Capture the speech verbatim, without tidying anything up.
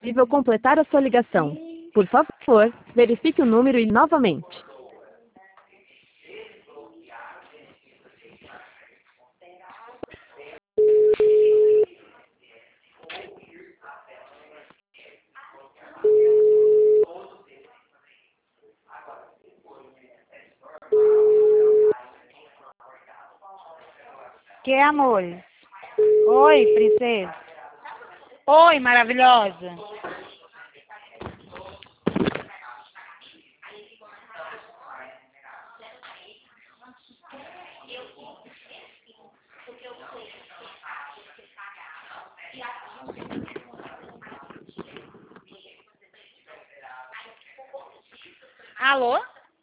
possível completar a sua ligação. Por favor, verifique o número e novamente. Que amor? Oi, princesa. Oi, maravilhosa. Alô?